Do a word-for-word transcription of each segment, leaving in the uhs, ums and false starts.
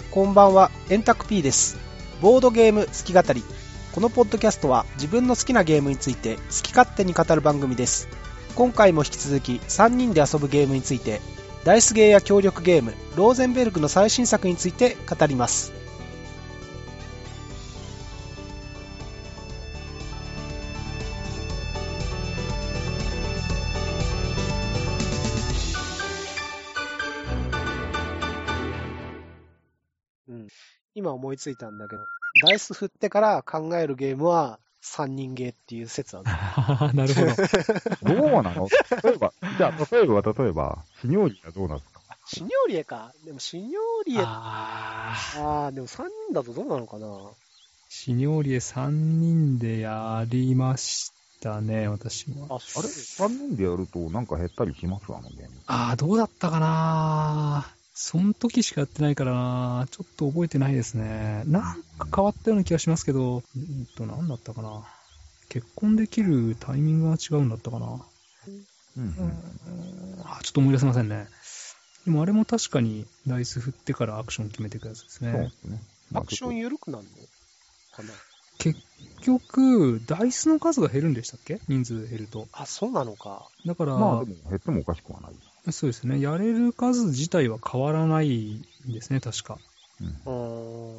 こんばんは、エンタク P です。ボードゲーム好き語り。このポッドキャストは自分の好きなゲームについて好き勝手に語る番組です。今回も引き続きさんにんで遊ぶゲームについて、ダイスゲーや協力ゲーム、ローゼンベルグの最新作について語ります。うん、今思いついたんだけど、ダイス振ってから考えるゲームはさんにんゲーっていう説ある。 なるほど。 どうなの例えば、じゃあ、例えば、例えば、シニョーリはどうなんですか？ シニョーリエか。でもシニョーリエ、ああー、でもさんにんだとどうなのかな。 シニョーリエさんにんでやりましたね、私も。 あ、 あれ ?さん 人でやるとなんか減ったりしますあのゲーム。 ああ、どうだったかな。その時しかやってないからな。ちょっと覚えてないですね。なんか変わったような気がしますけど、うんと、なんだったかな。結婚できるタイミングが違うんだったかな。 うん、うん。 あ、ちょっと思い出せませんね。でもあれも確かにダイス振ってからアクション決めていくやつですね。 そうですね。 アクション緩くなるのかな。 結局、ダイスの数が減るんでしたっけ？人数減ると。 あ、そうなのか。 だから、 まあでも減ってもおかしくはない。 そうですね。やれる数自体は変わらないんですね、確か。 うん。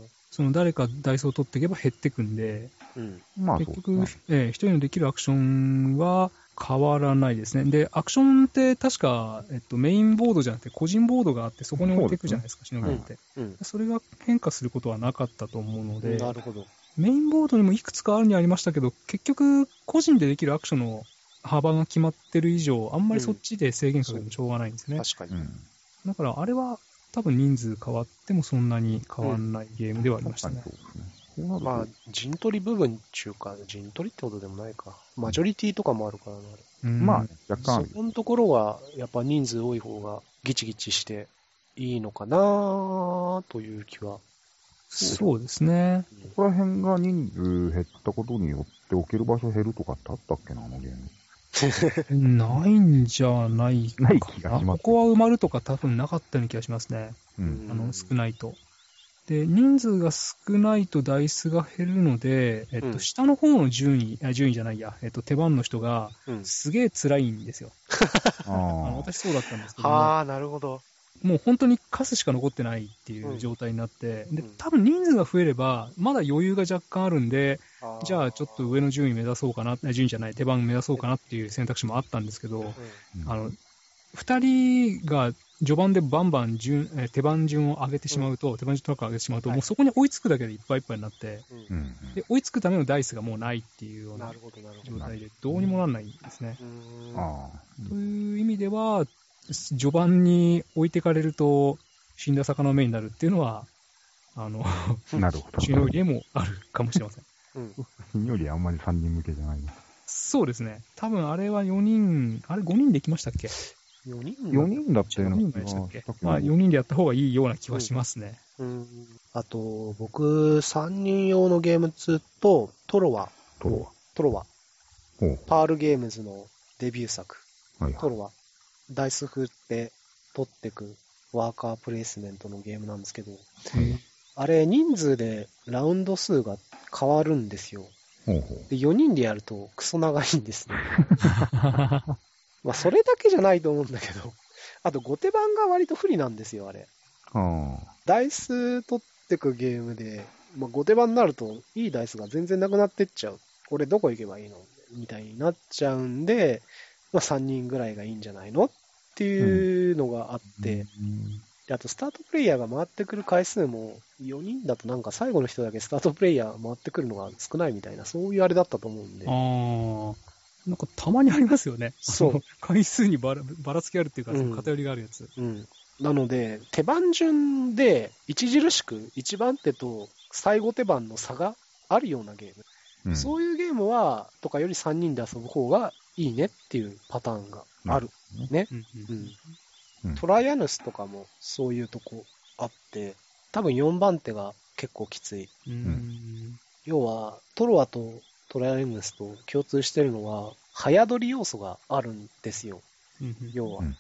その誰かダイスを取っていけば減っていくんで、 うん。 まあそう結局、 ですね。 えー、一人のできるアクションは変わらないですね。で、アクションって確か、えっと、メインボードじゃなくて個人ボードがあってそこに置いていくじゃないですか、シノギって、 うん。 それが変化することはなかったと思うので、 なるほど。 メインボードにもいくつかあるにありましたけど、結局、個人でできるアクションの幅が決まってる以上、あんまりそっちで制限かけてもしょうがないんですね。 確かに。 うん。 だから、あれは多分人数変わってもそんなに変わんないゲームではありましたね。 そうですね。そうなるとまあ、陣取り部分っていうか、陣取りってことでもないか。マジョリティとかもあるからな。 うんまあ、若干ある。 そこのところは、やっぱ人数多い方がギチギチしていいのかなという気は。 そうですね。 ここら辺が人数減ったことによって置ける場所減るとかってあったっけな、あのゲーム。 ないんじゃないかな。 ない気がしますここは埋まるとか多分なかったような気がしますね。 う。 うんんあの、少ないと。で、人数が少ないとダイスが減るので、えっと、 うん下の方の順位、あ、順位じゃないや、えっと、手番の人が、 うん。 すげえ辛いんですよ。 ああのあ。 私そうだったんですけども、 はあ、なるほど。 もう本当にカスしか残ってないっていう状態になって、でうん、 多分人数が増えれば、まだ余裕が若干あるんで、 あーじゃあちょっと上の順位目指そうかな、あ順位じゃない、手番目指そうかなっていう選択肢もあったんですけど、 うんあの、二人が序盤でバンバン順え手番順を上げてしまうと、手番順トラックを上げてしまうと、 はいもうそこに追いつくだけでいっぱいいっぱいになって、 うんうん。 で追いつくためのダイスがもうないっていうようななるほど、なるほど。 状態で、どうにもなんないんですね。 うーんあという意味では、序盤に置いてかれると、死んだ魚の目になるっていうのは、あの、 あ。なるほど。 シノリエもあるかもしれません。 うんシニョーリあんまりさんにん向けじゃないな。 そうですね。多分あれはよにん、あれごにんできましたっけ？ よにんよにんだったようよな気がにんでしたっけ？ したけど。 まあよにんでやった方がいいような気はしますね。 うんあと、僕、さんにん用のゲームツーと、トロワ、 トロトロワ、 ワ。ほう。 パールゲームズのデビュー作、 はいはい。 トロワ、ダイス振って取ってくワーカープレイスメントのゲームなんですけど、あれ人数でラウンド数が変わるんですよ。 ほうほう。 で、よにんでやるとクソ長いんですね。まあ、それだけじゃないと思うんだけど、あと後手番が割と不利なんですよ、あれ。 あダイス取ってくゲームで、まあ、後手番になるといいダイスが全然なくなってっちゃう。これどこ行けばいいのみたいになっちゃうんで、まあ、さんにんぐらいがいいんじゃないのっていうのがあって、であとスタートプレイヤーが回ってくる回数もよにんだとなんか最後の人だけスタートプレイヤー回ってくるのが少ないみたいな、そういうあれだったと思うんで。 あー、なんかたまにありますよね。 そうあの回数にばらばらつきあるっていうか、 うんその偏りがあるやつ。 うん。なので、手番順で著しくいちばん手と最後手番の差があるようなゲーム。 うん。 そういうゲームは、とかよりさんにんで遊ぶ方がいいねっていうパターンがある。ね。 うんうんうん。 うんトライアヌスとかもそういうとこあって、多分よんばん手が結構きつい。 うんうん要は、トロワとトライアヌスと共通してるのは、早取り要素があるんですよ。 うんうん要はう。ん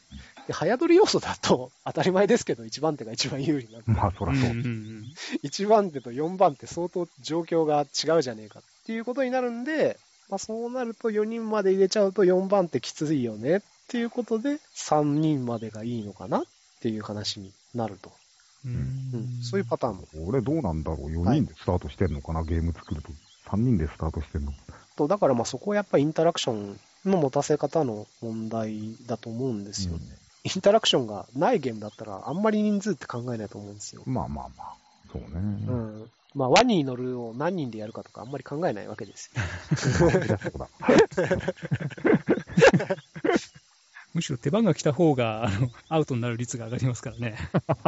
で早取り要素だと当たり前ですけどいちばん手が一番有利なんで、 まあ、そらそう。 うんうんうんいちばん手とよんばん手相当状況が違うじゃねえかっていうことになるんで、まあ、そうなるとよにんまで入れちゃうとよんばん手きついよねっていうことでさんにんまでがいいのかなっていう話になると。 うんうん、そういうパターンも。 俺どうなんだろう ?よ 人でスタートしてんのかな、ゲーム作ると。さんにんでスタートしてんの。 とだからまあそこはやっぱりインタラクションの持たせ方の問題だと思うんですよね。 うんインタラクションがないゲームだったらあんまり人数って考えないと思うんですよ。 まあまあまあ。そうね。 う。ん。まあワニに乗るを何人でやるかとかあんまり考えないわけですよ。 そうだ。 むしろ手番が来た方があのアウトになる率が上がりますからね。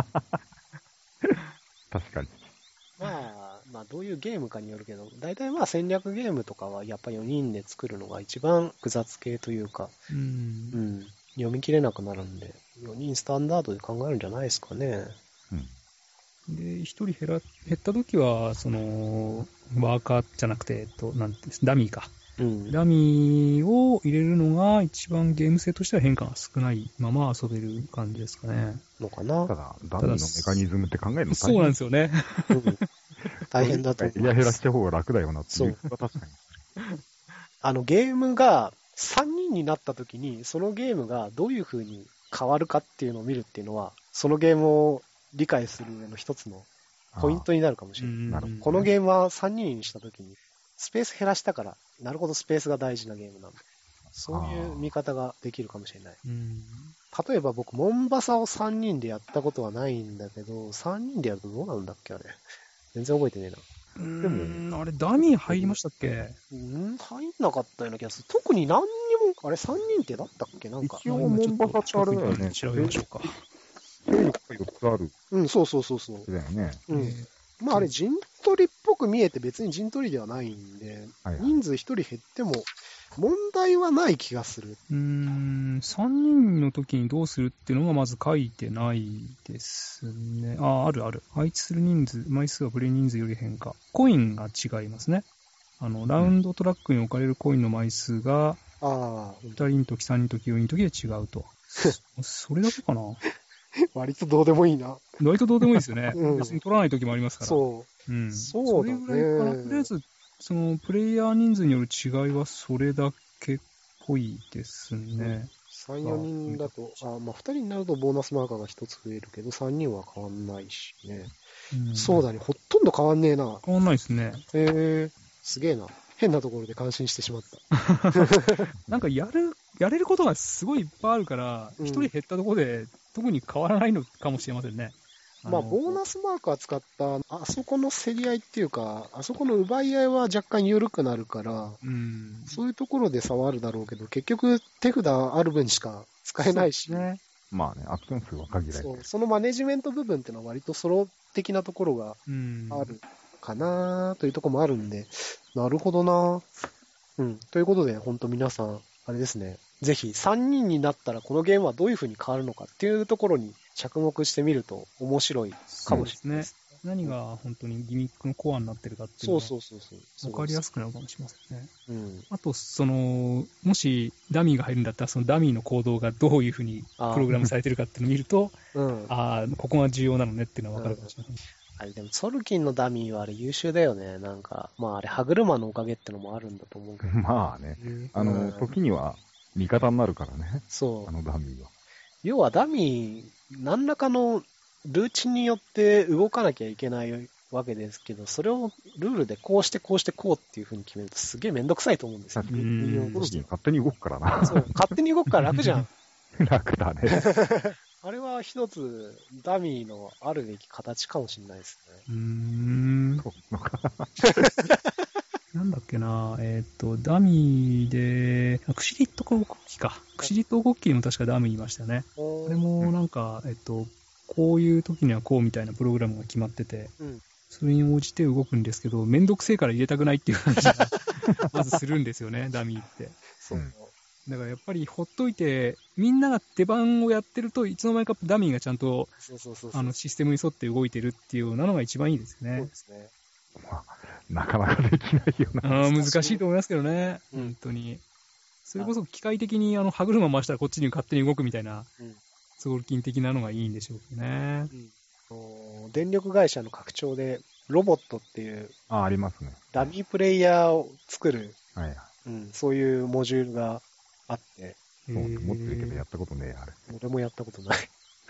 確かに。 まあ、まあどういうゲームかによるけど、大体まあ戦略ゲームとかはやっぱよにんで作るのが一番複雑系というか、 う。 うんん、読み切れなくなるんで、よにんスタンダードで考えるんじゃないですかね。 うん。 で、一人減ら、減った時は、その、ワーカーじゃなくて、えっと、なんていうんですダミーか。 うん。 ダミーを入れるのが一番ゲーム性としては変化が少ないまま遊べる感じですかね。 のかな。 ただ、ダミーのメカニズムって考えるのそうなんですすよね。 うん大変だと思いや、 います。 減らした方が楽だよなっていう。確かに。 あのゲームがさんにんになった時に、そのゲームがどういう風に変わるかっていうのを見るっていうのは、そのゲームを理解する上の一つのポイントになるかもしれない。 なるほどこのゲームはさんにんにした時に、スペース減らしたから、なるほどスペースが大事なゲームなんだ。そういう見方ができるかもしれない。 うん例えば僕、モンバサをさんにんでやったことはないんだけど、さんにんでやるとどうなんだっけあれ。全然覚えてねえな。 でも、あれ、ダミー入りましたっけ？ ん入んなかったような気がする。特に何にも、あれさんにんってだったっけなんか。 一応、モンバサってあれだよね。 調べましょうか。 勢力がよっつある。 うん、そうそうそうそう。 だよね。 うん。 えーまああれ陣取りっぽく見えて別に陣取りではないんで、 はいはい人数ひとり減っても問題はない気がする。 うーん、さんにんの時にどうするっていうのがまず書いてないですね。あ、あるある。配置する人数、枚数はプレイ人数より変化。コインが違いますね。あの、ラウンドトラックに置かれるコインの枚数が、 ああ、 ふたりの時、さんにんの時、よにんの時で違うと。それだけかな。 割とどうでもいいな。 割とどうでもいいですよね。 うん別に取らない時もありますから。 そうん。 そうだねそれぐらいかな。とりあえず、その、プレイヤー人数による違いはそれだけっぽいですね。 う。さん、よにんだと、あまあふたりになるとボーナスマーカーがひとつ増えるけど、さんにんは変わんないしね。 うん、 そうだね、ほとんど変わんねえな。 変わんないですね。 へえ、すげえな。変なところで感心してしまった。 なんかやる、やれることがすごいいっぱいあるから、 うん一、人減ったところで特に変わらないのかもしれませんね。 まあ、ボーナススマーカー使った、あそこの競り合いっていうか、あそこの奪い合いは若干緩くなるから、 うん。 そういうところで差はあるだろうけど、結局手札ある分しか使えないし、 ね。 まあね、アクション数は限られてる。 そうそのマネジメント部分っていうのは割とソロ的なところがうん。 あるかなというところもあるんで、なるほどなうん。ということで、本当皆さん、あれですね、ぜひさんにんになったらこのゲームはどういう風に変わるのかっていうところに着目してみると面白いかもしれないです。 何が本当にギミックのコアになってるかっていうのそうがそうそうそう。 分かりやすくなるかもしれませんね。 うん。 あと、その、もしダミーが入るんだったら、そのダミーの行動がどういうふうにプログラムされてるかっていうのを見ると、 うん。 ああ、ここが重要なのねっていうのは分かるかもしれません。 あれでも、ソルキンのダミーはあれ優秀だよね。なんか、まああれ歯車のおかげってのもあるんだと思うけど。 まあね、あの、 うん時には味方になるからね、 そう。 あのダミーは。 要はダミー、何らかのルーチンによって動かなきゃいけないわけですけど、それをルールでこうしてこうしてこうっていう風に決めるとすげえめんどくさいと思うんですよ。 確かにうん運用ソルキとしてはン勝手に動くからな。 そう、勝手に動くから楽じゃん。 楽だね。 あれは一つダミーのあるべき形かもしれないですね。 うーん。 そうのかなんだっけな、えっ、と、ダミーで、あクシリット広告機か。クシリット広告機にも確かダミーいましたよね。 こあれもなんか、えっと、こういう時にはこうみたいなプログラムが決まってて、 うんそれに応じて動くんですけど、めんどくせえから入れたくないっていう感じが、まずするんですよね、ダミーって。 そう。 うんだからやっぱりほっといて、みんなが出番をやってると、いつの間にかダミーがちゃんとそうそうそうそう。 あのシステムに沿って動いてるっていうようなのが一番いいですよそうねで。すね。 まあ、なかなかできないよな。 あー難しいと思いますけどね、 うん本当に。それこそ機械的にあの歯車回したらこっちに勝手に動くみたいな、 うん装金的なのがいいんでしょうけどね。 うん、電力会社の拡張で、ロボットっていうあ、ありますね。 ダミープレイヤーを作る、 はいはい。 うん、そういうモジュールがあって、 そう、持ってるけどやったことねえ、あれ。 俺もやったことない。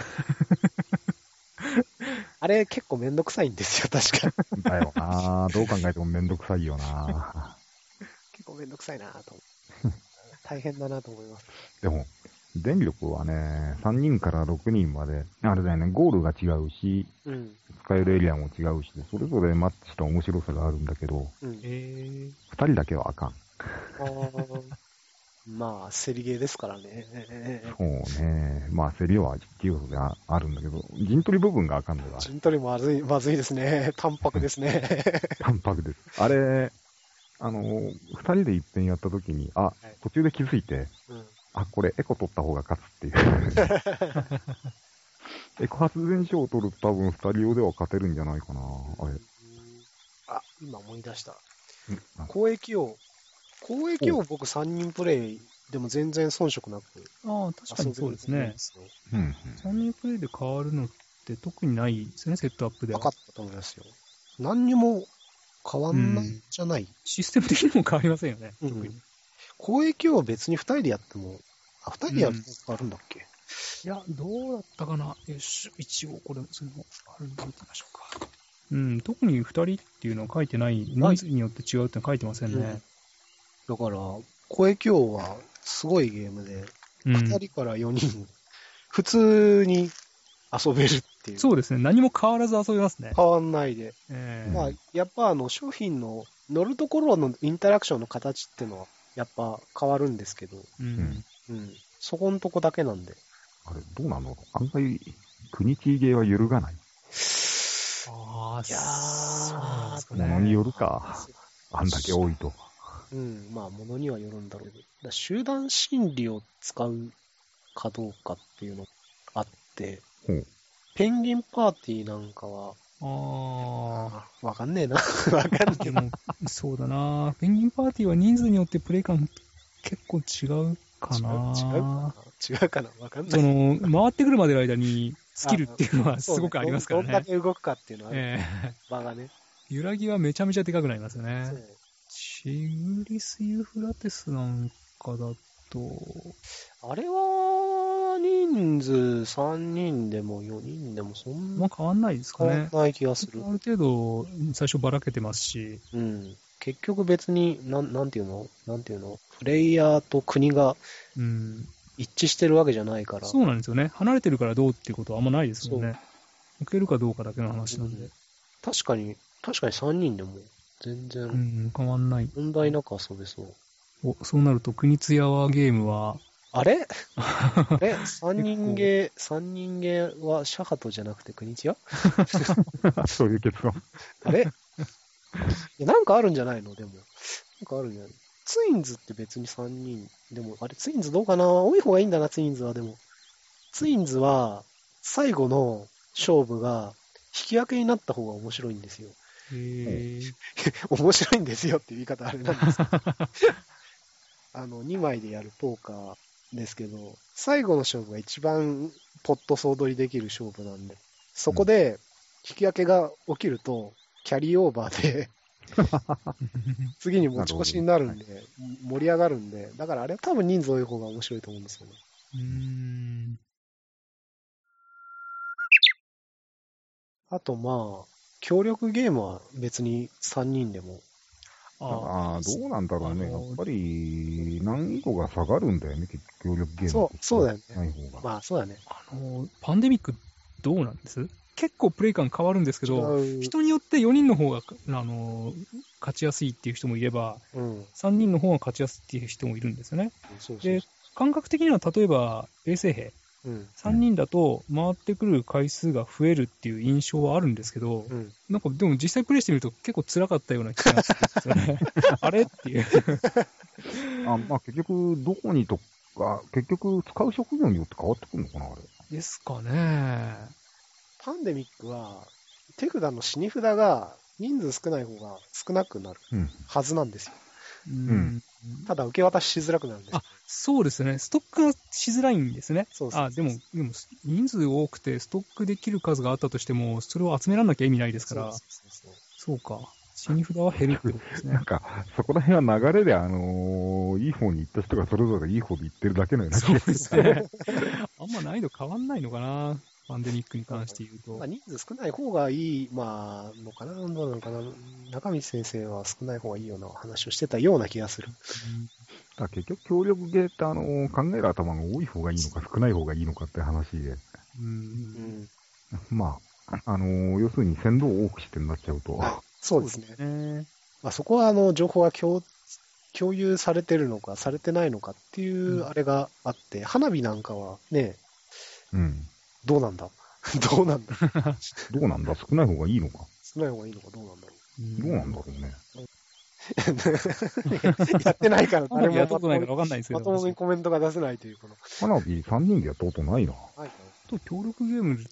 あれ結構めんどくさいんですよ、確か。 だよなどう考えてもめんどくさいよな結構めんどくさいなと思う。大変だなと思います。 でも、電力はね、さんにんからろくにんまで、あれだよね、ゴールが違うし、 うん。 使えるエリアも違うしで、それぞれマッチした面白さがあるんだけど、 うん。 えー、 ふたりだけはあかん。 あーまあ、競りゲーですからね。 そうね。まあ、競りは実要素でああるんだけど、陣取り部分があかんのよ、あれ。 陣取りまずい、まずいですね。淡白ですね。 淡白です。あれ、あの、ふたりで一遍やったときに、あ、途中で気づいて、 うん。 あ、これエコ取った方が勝つっていう。エコ発電所を取ると多分ふたり用では勝てるんじゃないかな。あれ。 あ、今思い出した。 んなんか交易王。交易王僕さんにんプレイでも全然遜色なくああ、確かにそうですね。 うんうん。 さんにんプレイで変わるのって特にないですよね、セットアップでは。 なかったと思いますよ。何にも変わんないんじゃない、 システム的にも変わりませんよね、 うん特に。 交易王別にふたりでやっても、あ、ふたりでやると変わるんだっけ、 いや、どうだったかな。よし、一応これ、それもあるんで見てみましょうか。うん、特にふたりっていうのは書いてない、人数によって違うってのは書いてませんね。 だから、交易王はすごいゲームで、 うん、 ふたりからよにん、普通に遊べるっていう。 そうですね、何も変わらず遊べますね。 変わんないで。 えーまあ、やっぱあの商品の乗るところのインタラクションの形っていうのは、やっぱ変わるんですけど、 うんうん、そこのとこだけなんで。 あれ、どうなの案外、国キーゲーは揺るがない。 ああ、 いやそうなんですかー、 ね。 ものによるか。あんだけ多いと。 うん、まあ、ものにはよるんだろうけど、だ集団心理を使うかどうかっていうのがあって、 ほう。 ペンギンパーティーなんかは、 ああ、 わかんねえな。わかんねえな。 でも、そうだな。ペンギンパーティーは人数によってプレイ感結構違うかな。 違う違うかな違うかなわかんない。 その、回ってくるまでの間にスキルっていうのはすごくありますからね。 どんだけ動くかっていうのはある。 ええ場がね。 揺らぎはめちゃめちゃでかくなりますよねそう。。 シグリス・ユーフラテスなんかだと、 あれは、人数さんにんでもよにんでもそんなまあ変わんないですかね。 変わんない気がするあ。る程度、最初ばらけてますし、 うん。結局別に、なん、なんていうのなんていうのプレイヤーと国がうん、 一致してるわけじゃないから。 そうなんですよね。離れてるからどうっていうことはあんまないですもんそうね。受けるかどうかだけの話なんで。 うん確かに、確かにさんにんでも全う然ん、変わんない。 問題なく遊べそう。 お、そうなると、国津屋はゲームは、 あれあれ ?さん結構人ゲー、三人ゲーはシャハトじゃなくて国津屋そういう結論。 あれいやなんかあるんじゃないのでも。なんかあるんじゃないツインズって別にさんにん。でも、あれツインズどうかな多い方がいいんだな、ツインズは。でも。ツインズは、最後の勝負が、引き分けになった方が面白いんですよ。 へー面白いんですよっていう言い方あれなんですけど。あの、にまいでやるポーカーですけど、最後の勝負が一番ポット総取りできる勝負なんで、そこで引き分けが起きると、キャリーオーバーで、次に持ち越しになるんで、盛り上がるんで、だからあれは多分人数多い方が面白いと思うんですよね。 うーん。 あとまあ、協力ゲームは別にさんにんでも。 ああ、どうなんだろうね。 あのやっぱり、難易度が下がるんだよね、結局、協力ゲームそう、そうだよね。 ない方が。 まあそうだね。 あの、パンデミックどうなんです結構プレイ感変わるんですけど、 違う。 人によってよにんの方が、あの、勝ちやすいっていう人もいれば、 うん。 さんにんの方が勝ちやすいっていう人もいるんですよね。 そうそうでそ、 感覚的には例えば、衛星兵、 う。うん。 さんにんだと回ってくる回数が増えるっていう印象はあるんですけど、 うん。 なんかでも実際プレイしてみると結構辛かったような気がするんですよね。あれっていう。 あ、まあ結局、どこにとか、結局、使う職業によって変わってくるのかな、あれ。 ですかね。 パンデミックは、手札の死に札が人数少ない方が少なくなるうん。 はずなんですよ。 うん。 ただ受け渡ししづらくなるんですよ。 あ、 そうですね。ストックがしづらいんですね。 そうそうそうあ、でも、でも、人数多くてストックできる数があったとしても、それを集めらんなきゃ意味ないですから、 そうそうそうそうか。死に札は減るってことですねなん。か、そこら辺は流れで、あのーいい方に行った人がそれぞれいい方で行ってるだけのような気そうがする。 ですね。あんま難易度変わんないのかな。パンデミックに関して言うと。 まあ、人数少ない方がいい、まあ、のかな、どうなのかな。中道先生は少ない方がいいような話をしてたような気がする。 だから結局協力ゲーって、あのー考える頭が多い方がいいのか少ない方がいいのかって話で、 う。 うんん。 まあ、あのー要するに先導を多くしてになっちゃうと、 そうですね。 ね。 まあ、そこは、あの、情報が共共有されてるのか、されてないのかっていうあれがあって、花火なんかはね、 うん。 どうなんだどうなんだどうなんだ少ない方がいいのか少ない方がいいのかどうなんだろどうなんだろうね。 う。やってないから誰もやったまともにことないからわかんないんですけど。 まともにコメントが出せないという、この。 花火さんにんでやったことないな。 はいあと協力ゲームって、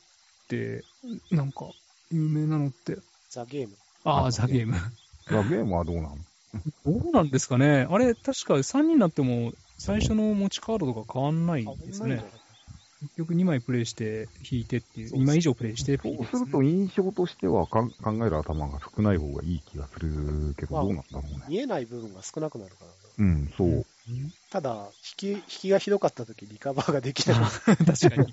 なんか、有名なのって、 ザ・ゲーム。 ああ、 あザゲーム。 ザ・ゲームはどうなのどうなんですかね。あれ、確かさんにんになっても、最初の持ちカードとか変わんないですね。結局にまいプレイして引いてっていう、 そうそうにまい以上プレイしてそう引いてすると印象としてはか考える頭が少ない方がいい気がするけど、 まあどうなんだろうね。 見えない部分が少なくなるからね。 うん、そう。 ただ、引き、引きがひどかった時リカバーができない。 確かに。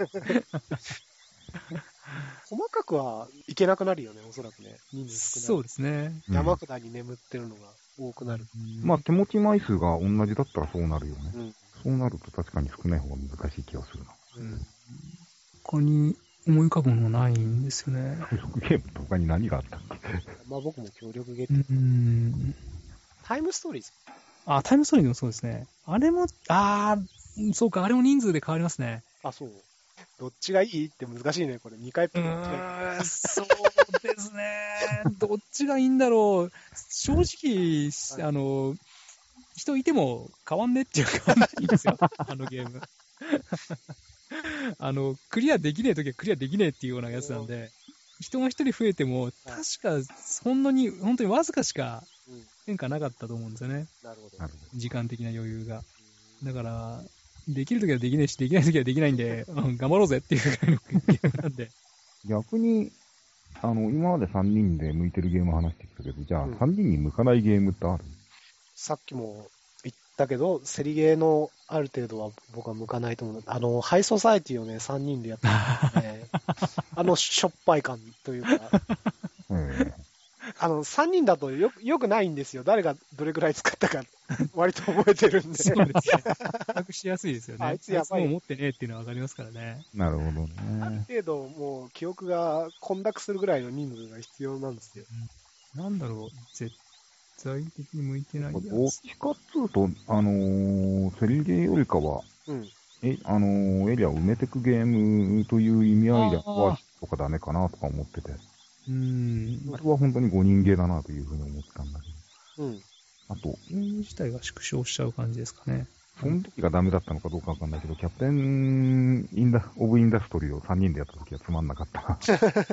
細かくはいけなくなるよね、おそらくね。人数少ない。 そうですね。 うん山札に眠ってるのが多くなる。 まあ手持ち枚数が同じだったらそうなるよね。 うん。 そうなると確かに少ない方が難しい気がするな。 うん。 他に思い浮かぶものないんですよね。 協力ゲームと他に何があったっけまあ僕も協力ゲーうム。 ん。 タイムストーリーズ。 あ、タイムストーリーでもそうですね。あれも、あー、そうか、あれも人数で変わりますね。 あ、そう。どっちがいいって難しいね、これ。にかいうプーレイどっちがいいん、そうですね。どっちがいいんだろう。正直、あの、人いても変わんねっていう変わんないんですよ。あのゲーム。あの、クリアできねえときはクリアできねえっていうようなやつなんで、人が一人増えても、確か、ほんのに、本当にわずかしかうん。 変化なかったと思うんですよね。 なるほど。 なるほ時間的な余裕が。だから、できるときはできないし、できないときはできないんで、うん頑張ろうぜっていうぐらいのゲームなんで。 逆に、あの、今までさんにんで向いてるゲーム話してきたけど、じゃあうんさんにんに向かないゲームってあるさっきも言ったけど、セリゲーのある程度は僕は向かないと思う。あの、ハイソサエティをね、さんにんでやってるんで、ね、あのしょっぱい感というか、 えあの、さんにんだとよく、よくないんですよ。誰がどれくらい使ったか、割と覚えてるんで。 そうですね。比較しやすいですよね。 あいつやばいもう持ってねえっていうのはわかりますからね。 えなるほどあるね。 程度、もう記憶が混濁するぐらいの人数が必要なんですよ。 なんだろう、絶対的に向いてないやつ。 どっちかっつうと、あのーセリゲーよりかは、 うん。 え、あのーエリアを埋めてくゲームという意味合いであはー、 とかダメかなとか思ってて。 うーん。 それは本当にごにんゲーだなというふうに思ったんだけうん。 ど。あと、 ゲーム自体が縮小しちゃう感じですかね。 その時がダメだったのかどうかわかんないけど、キャプテンインダ、オブインダストリーをさんにんでやった時はつまんなかったな。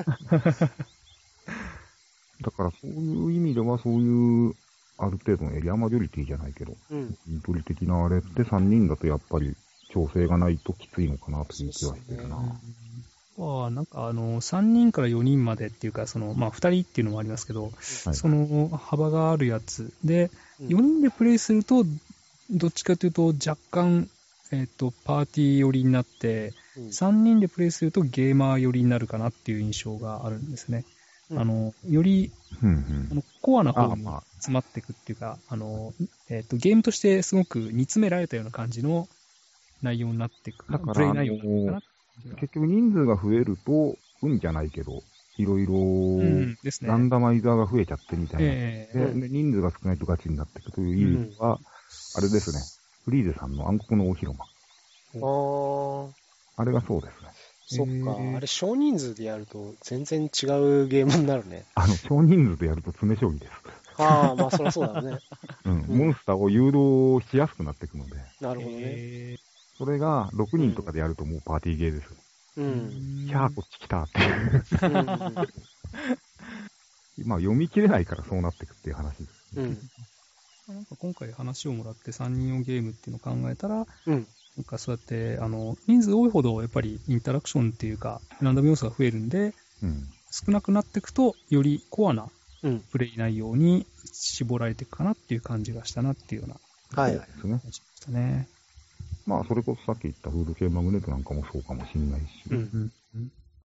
だからそういう意味では、そういう、ある程度のエリアマジョリティじゃないけど、 うん。 イントリ的なあれってさんにんだとやっぱり調整がないときついのかなという気はしてるな。 は、なんかあの、さんにんからよにんまでっていうか、その、まあ、ふたりっていうのもありますけど、 はいその幅があるやつで、 うんよにんでプレイすると、どっちかというと若干、えっ、と、パーティー寄りになって、 うんさんにんでプレイするとゲーマー寄りになるかなっていう印象があるんですね。 うんあの、より、 うんあのコアな方にあまあ詰まっていくっていうか、あの、えっ、と、ゲームとしてすごく煮詰められたような感じの内容になっていく。 だからプレイ内容になっていくかなっていううん。結局人数が増えると、運じゃないけど、いろいろ、 うんですね。 ランダマイザーが増えちゃってみたいな。 ええでで人数が少ないとガチになっていくという意味では、あれですね、フリーゼさんの暗黒の大広間。 ああ、 あれがそうですね。 そっか。 へーあれ、少人数でやると全然違うゲームになるね。 あの、少人数でやると詰将棋です。 ああ、まあ、そりゃそうだね。 うん。 うんモンスターを誘導しやすくなっていくので、 なるほどね。 えそれがろくにんとかでやるともうパーティーゲーです。 うーん。 キャーこっち来たっていう。 うん。 まあ読み切れないからそうなっていくっていう話です。 うん。 なんか今回話をもらってさんにん用ゲームっていうのを考えたら、 うん。 なんかそうやって、あの、人数多いほどやっぱりインタラクションっていうか、ランダム要素が増えるんで、 うん。 少なくなっていくと、よりコアなうん。 プレイ内容に絞られていくかなっていう感じがしたなっていうようなはいはい。 ですね。 感じでしたね。 まあ、それこそさっき言ったフード系マグネットなんかもそうかもしれないし。 うんうんうん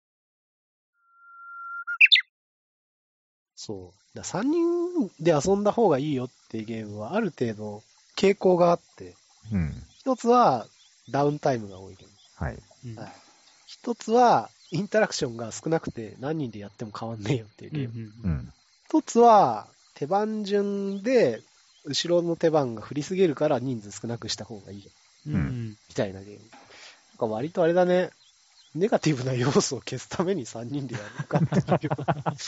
そう。ださんにんで遊んだ方がいいよっていうゲームはある程度傾向があって、 うん。 一つはダウンタイムが多いゲーはい。 うんム。はい。一つはインタラクションが少なくて何人でやっても変わんねえよっていうゲーム。 うんうん。 一つは手番順で後ろの手番が振りすぎるから人数少なくした方がいいようんうんみたいなゲーム。なんか割とあれだね、ネガティブな要素を消すためにさんにんでやるのかっていう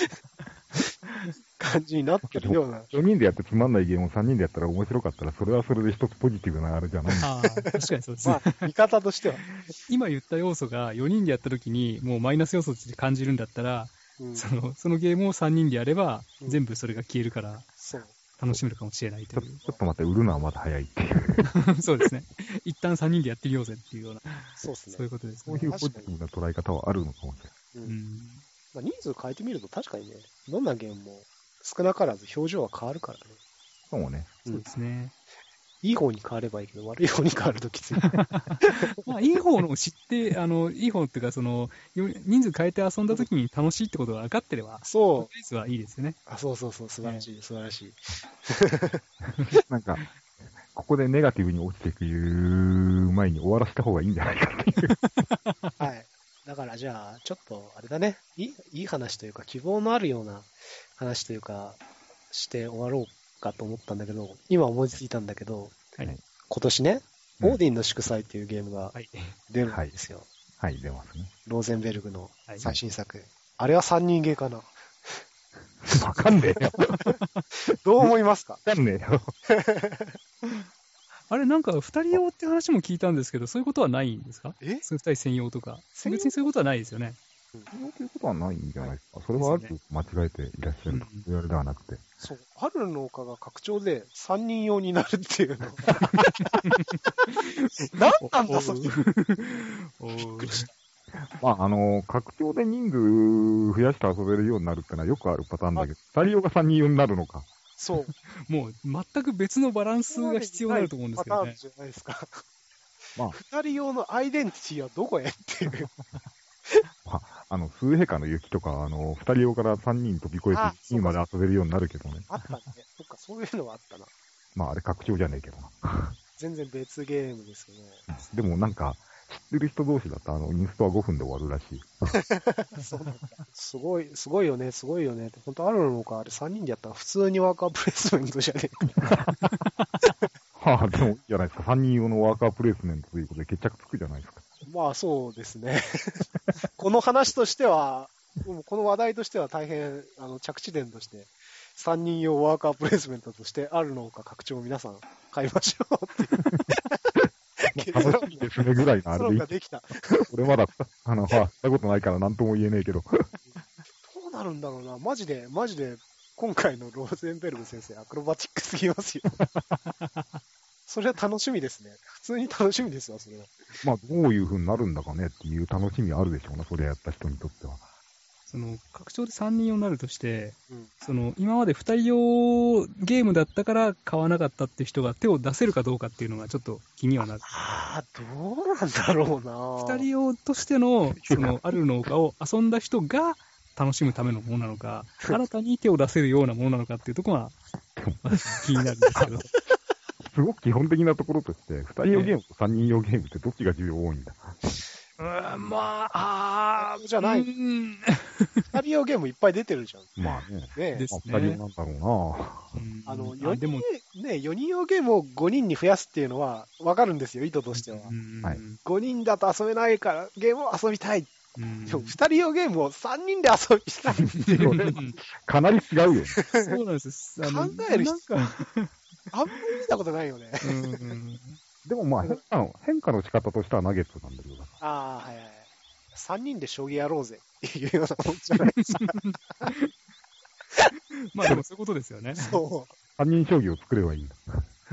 感じになってるような。 よにんでやってつまんないゲームをさんにんでやったら面白かったら、それはそれで一つポジティブなあれじゃない。 ああ、確かにそうですね。 まあ、見方としては。 今言った要素がよにんでやったときに、もうマイナス要素として感じるんだったら、 うん、 そのそのゲームをさんにんでやれば、 うん全部それが消えるからそう。 楽しめるかもしれないとちょいう。 ちょっと待って、売るのはまだ早いっていう。 そうですね。一旦さんにんでやってみようぜっていうような、 そうですね。 そういうことですそうね。 いうポジティブな捉え方はあるのかもしれない。 ううんん。 まあ、人数変えてみると確かにね、どんなゲームも少なからず表情は変わるからね。 そうね。 そうですね。 いい方に変わればいいけど、悪い方に変わるときつい。 まあ、いい方のを知って、あの、いい方っていうか、その、よ人数変えて遊んだときに楽しいってことが分かってれば、 そう。 とりあえずはいいですよね。 あ、そうそうそう、素晴らしい、素晴らしい。 なんか、ここでネガティブに落ちていく前に終わらせた方がいいんじゃないかっていう。 はい。だからじゃあ、ちょっと、あれだね、いい、いい話というか、希望のあるような話というか、して終わろうかと思ったんだけど、今思いついたんだけど、 はい。 今年ね、 うんオーディンの祝祭っていうゲームがはい。 出るんですよ。 はい、出ますね。 ローゼンベルグのはい最新作。あれはさんにんゲーかな。 わかんねえよ。 どう思いますか？ わかんねえよ。 あれ、なんか、二人用って話も聞いたんですけど、そういうことはないんですか？ えその二人専用とか。 専用別にそういうことはないですよね。 ということはないんじゃないですか。それはあると間違えていらっしゃるというあれではなくて。 そう。ある農家が拡張でさんにん用になるっていうの。何なんだ、それ。 おーまあ、あの、拡張で人数増やして遊べるようになるってのはよくあるパターンだけど、ふたり用がさんにん用になるのか。 そう。 もう、全く別のバランスが必要になると思うんですけどねパターン。じゃないですか。 まあふたり用のアイデンティティはどこへっていう。 まあ、あの、数ヘカの雪とか、あの、ふたり用からさんにん飛び越えあて、にんまで遊べるようになるけどね。 あったね。そっか、そういうのはあったな。 まあ、あれ拡張じゃねえけどな。 全然別ゲームですけどね。 でもなんか、知ってる人同士だと、あの、インストはごふんで終わるらしい。 そうなんだ。すごい、すごいよね、すごいよねって。本当あるのか、あれさんにんでやったら普通にワーカープレイスメントじゃねえか。 はあ、でもいいじゃないですか。さんにん用のワーカープレイスメントということで決着つくじゃないですか。 まあそうですね。この話としては、もうこの話題としては大変あの着地点として、さんにん用ワーカープレイスメントとしてあるのか拡張を皆さん買いましょうっていう。 まあ、楽しいですねぐらいのあ結れでいい論ができた。 俺まだ、あの、は、したことないから何とも言えねえけど。 どうなるんだろうな。マジで、マジで、今回のローゼンベルグ先生、アクロバティックすぎますよ。それは楽しみですね。普通に楽しみですわ、それは。 まあ、どういう風になるんだかねっていう楽しみはあるでしょうな、それやった人にとっては。 その、拡張でさんにん用になるとして、 うん。 その、今までふたり用ゲームだったから買わなかったって人が手を出せるかどうかっていうのがちょっと気にはなる。 ああ、どうなんだろうな。 ふたり用としての、その、ある農家を遊んだ人が楽しむためのものなのか、新たに手を出せるようなものなのかっていうところが、まあ気になるんですけど。 すごく基本的なところとして、ふたり用ゲームとさんにん用ゲームってどっちが需要多いんだ。 うーん、まあ、あーじゃない。 うーんふたり用ゲームいっぱい出てるじゃん。 まあね。 ねえですまあ、ふたり用なんだろううんあの、 あよにんでも、 ね、よにん用ゲームをごにんに増やすっていうのはわかるんですよ、意図としては。 うんはいごにんだと遊べないからゲームを遊びたい。 うんでもふたり用ゲームをさんにんで遊びたいっていうね。 うんかなり違うよね。 そうなんです。あの考えるなんか、 あんまり見たことないよね。 うんでもまあ変化の、変化の仕方としてはナゲットなんだけどさ。 ああ、はいはい。さんにんで将棋やろうぜっていうようなもんじゃないですか。 まあでもそういうことですよね。 そさんにん将棋を作ればいいんだ。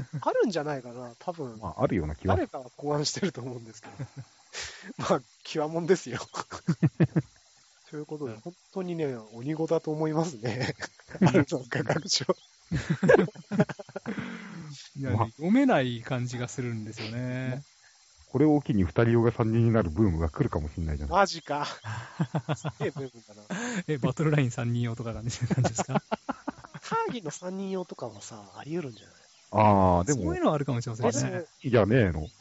あるんじゃないかな、多分。 まあ、あるような気は。 誰かが考案してると思うんですけど。まあ、極もんですよ。ということで、本当にね、鬼語だと思いますね。あるの科学書。 いや、ね、読めない感じがするんですよね。 これを機に二人用が三人になるブームが来るかもしれないじゃない。 マジか。すげえブームだな。 え、バトルラインさんにん用とかがね、感じですか？ カーギのさんにん用とかはさ、あり得るんじゃない？ ああ、でも。 そういうのはあるかもしれませんね。 いやねえの。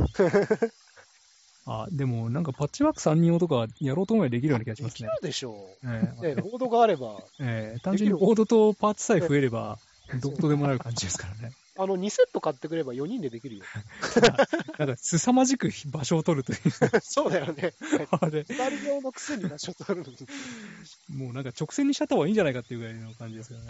あ、でもなんかパッチワークさんにん用とかやろうと思えばできるような気がしますね。 できるでしょう。 ええー、ボードがあれば。 えー、単純にボードとパーツさえ増えれば、どことでもなる感じですからね。 あの、にセット買ってくればよにんでできるよ。 なんか、凄まじく場所を取るという。 そうだよね。 あれ。 ふたり用のくせに場所取るのに。 もうなんか直線にしちゃった方がいいんじゃないかっていうぐらいの感じですよね。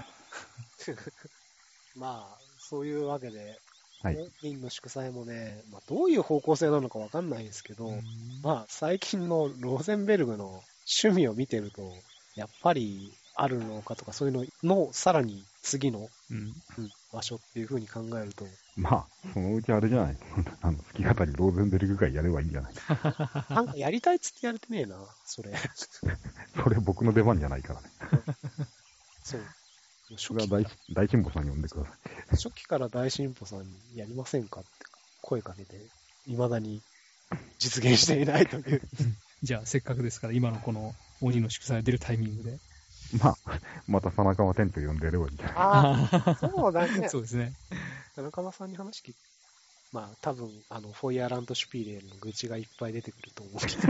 まあ、そういうわけで、 はい、 オープンの祝祭もね、まあ、どういう方向性なのかわかんないですけど、まあ、最近のローゼンベルグの趣味を見てると、やっぱりあるのかとか、そういうののさらに次の、 うんうん、場所っていう風に考えると。 まあ、そのうちあれじゃない。あの、好き語りローゼンベルグ会やればいいんじゃない。 なんかやりたいっつってやれてねえな、それ。 それ僕の出番じゃないからね。 そう。 初期大大進歩さん呼んでください。 初期から大進歩さんにやりませんかって声かけて、未だに実現していないという。 じゃあ、せっかくですから、今のこの鬼の祝祭出るタイミングで。 まあ、また田中間店長呼んでやればいいんじゃない。 ああ、そうだね。 そうですね。 田中間さんに話聞いて、まあ、多分、あの、フォイアラントシュピーレの愚痴がいっぱい出てくると思うけど。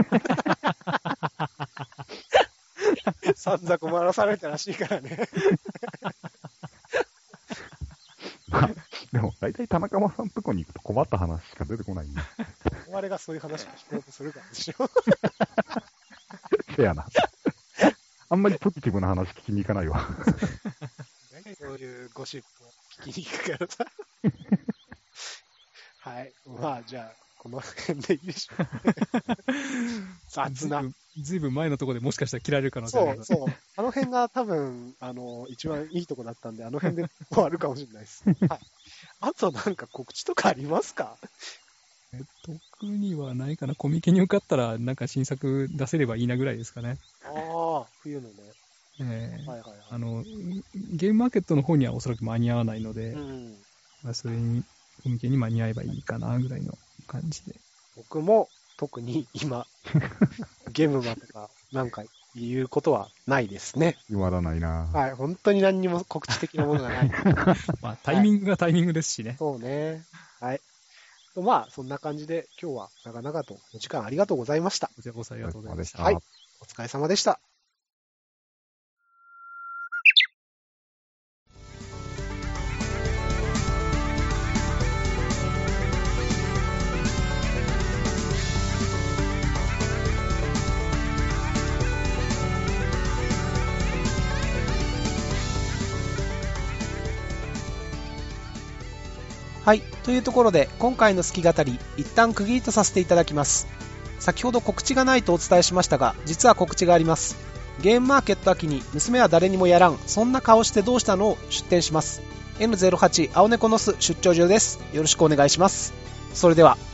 散々困らされたらしいからね。 まあ、でも、大体田中間さんのとこに行くと困った話しか出てこないんで。 我々がそういう話を聞こうとするからでしょ。 せやな。あんまりポジティブな話聞きに行かないわ。 大体そういうゴシップを聞きに行くからさ。はい。まあ、じゃあ、この辺でいいでしょう。雑な。 ずいぶん前のところでもしかしたら切られる可能性がある。そうそう。あの辺が多分、あの、一番いいとこだったんで、あの辺で終わるかもしれないです。はい。あとなんか告知とかありますか？ え特にはないかな。コミケに受かったら、なんか新作出せればいいなぐらいですかね。 ああ、冬のね。 えーはいはいはい。 あの、ゲームマーケットの方にはおそらく間に合わないので、 うん、 まあ、それに、コミケに間に合えばいいかなぐらいの感じで。 僕も特に今、ゲームマとかなんか言うことはないですね。 言わらないな。 はい、本当に何にも告知的なものがない。 まあ、タイミングがタイミングですしね。 はい、そうね。はい。まあ、そんな感じで今日は長々とお時間ありがとうございました。 こちらこそありがとうございました。 はい。お疲れ様でした。はい。というところで、今回の好き語り、一旦区切りとさせていただきます。先ほど告知がないとお伝えしましたが、実は告知があります。ゲームマーケット秋に娘は誰にもやらん、そんな顔してどうしたのを出展します。エヌゼロはち 青猫の巣出張所です。よろしくお願いします。それでは。